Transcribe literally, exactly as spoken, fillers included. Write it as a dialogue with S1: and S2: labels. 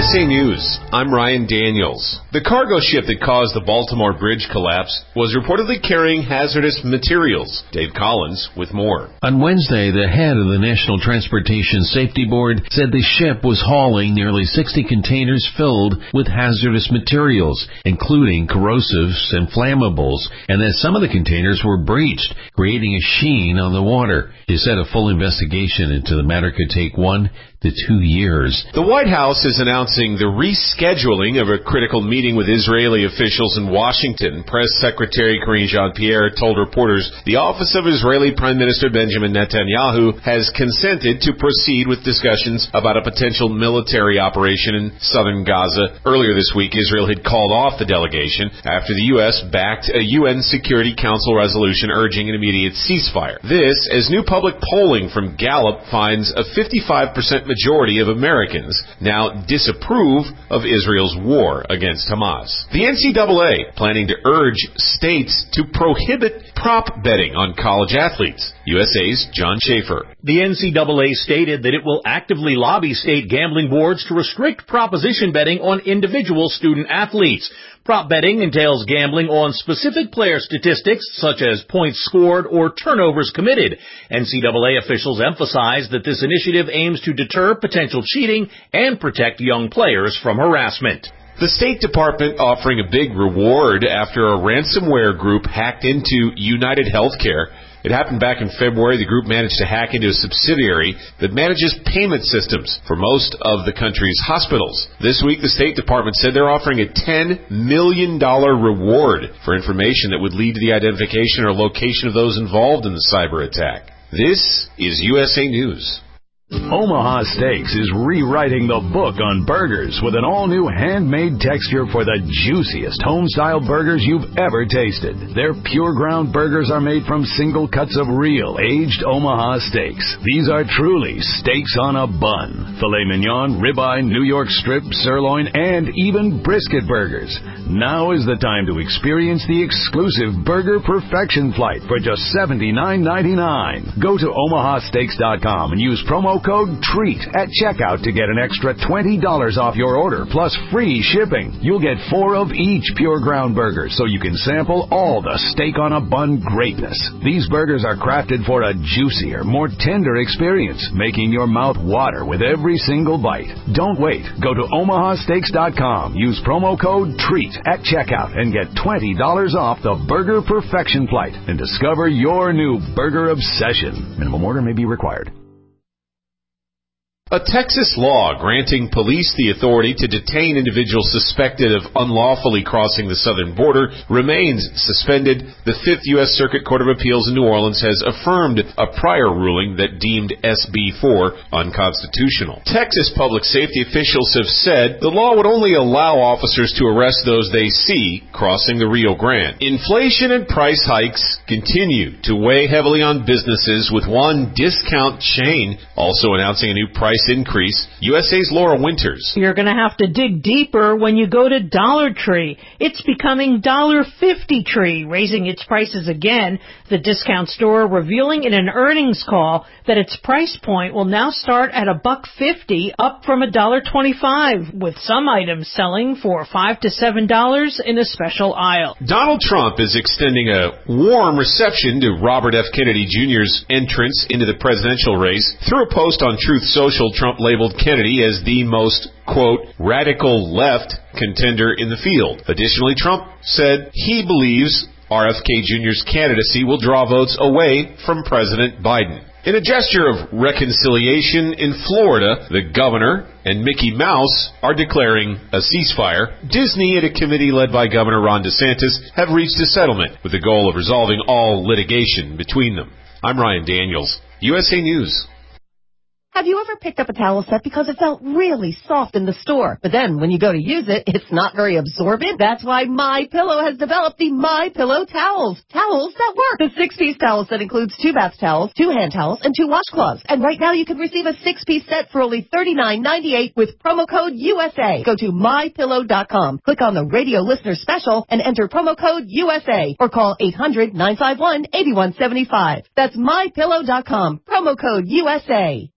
S1: S A News, I'm Ryan Daniels. The cargo ship that caused the Baltimore bridge collapse was reportedly carrying hazardous materials. Dave Collins with more.
S2: On Wednesday, the head of the National Transportation Safety Board said the ship was hauling nearly sixty containers filled with hazardous materials, including corrosives and flammables, and that some of the containers were breached, creating a sheen on the water. He said a full investigation into the matter could take one to two years.
S1: The White House is announcing the rescheduling of a critical meeting with Israeli officials in Washington. Press Secretary Karine Jean-Pierre told reporters the office of Israeli Prime Minister Benjamin Netanyahu has consented to proceed with discussions about a potential military operation in southern Gaza. Earlier this week, Israel had called off the delegation after the U S backed a U N Security Council resolution urging an immediate ceasefire. This, as new public polling from Gallup finds a fifty-five percent majority of Americans now disapprove of Israel's war against Hamas. The N C double A planning to urge states to prohibit prop betting on college athletes. U S A's John Schaefer.
S3: The N C double A stated that it will actively lobby state gambling boards to restrict proposition betting on individual student athletes. Prop betting entails gambling on specific player statistics such as points scored or turnovers committed. N C double A officials emphasize that this initiative aims to deter potential cheating and protect young players from harassment.
S1: The State Department offering a big reward after a ransomware group hacked into United Healthcare. It happened back in February. The group managed to hack into a subsidiary that manages payment systems for most of the country's hospitals. This week, the State Department said they're offering a ten million dollars reward for information that would lead to the identification or location of those involved in the cyber attack. This is U S A News.
S4: Omaha Steaks is rewriting the book on burgers with an all-new handmade texture for the juiciest home-style burgers you've ever tasted. Their pure ground burgers are made from single cuts of real, aged Omaha steaks. These are truly steaks on a bun. Filet mignon, ribeye, New York strip, sirloin, and even brisket burgers. Now is the time to experience the exclusive Burger Perfection Flight for just seventy-nine ninety-nine. Go to omaha steaks dot com and use promo code TREAT at checkout to get an extra twenty dollars off your order, plus free shipping. You'll get four of each pure ground burger, so you can sample all the steak on a bun greatness. These burgers are crafted for a juicier, more tender experience, making your mouth water with every single bite. Don't wait. Go to omaha steaks dot com. Use promo code TREAT at checkout and get twenty dollars off the Burger Perfection Flight and discover your new burger obsession. Minimum order may be required.
S1: A Texas law granting police the authority to detain individuals suspected of unlawfully crossing the southern border remains suspended. The Fifth U S Circuit Court of Appeals in New Orleans has affirmed a prior ruling that deemed S B four unconstitutional. Texas public safety officials have said the law would only allow officers to arrest those they see crossing the Rio Grande. Inflation and price hikes continue to weigh heavily on businesses, with one discount chain also announcing a new price increase. U S A's Laura Winters.
S5: You're going to have to dig deeper when you go to Dollar Tree. It's becoming Dollar Fifty Tree, raising its prices again. The discount store revealing in an earnings call that its price point will now start at a buck fifty, up from a dollar twenty-five, with some items selling for five to seven dollars in a special aisle.
S1: Donald Trump is extending a warm reception to Robert F. Kennedy Junior's entrance into the presidential race. Through a post on Truth Social, Trump labeled Kennedy as the most, quote, radical left contender in the field. Additionally, Trump said he believes R F K Junior's candidacy will draw votes away from President Biden. In a gesture of reconciliation in Florida, the governor and Mickey Mouse are declaring a ceasefire. Disney and a committee led by Governor Ron DeSantis have reached a settlement with the goal of resolving all litigation between them. I'm Ryan Daniels, U S A News.
S6: Have you ever picked up a towel set because it felt really soft in the store, but then when you go to use it, it's not very absorbent? That's why MyPillow has developed the MyPillow towels. Towels that work. The six-piece towel set includes two bath towels, two hand towels, and two washcloths. And right now you can receive a six-piece set for only thirty-nine ninety-eight with promo code U S A. Go to my pillow dot com, click on the radio listener special, and enter promo code U S A, or call eight hundred nine five one eight one seven five. That's my pillow dot com, promo code U S A.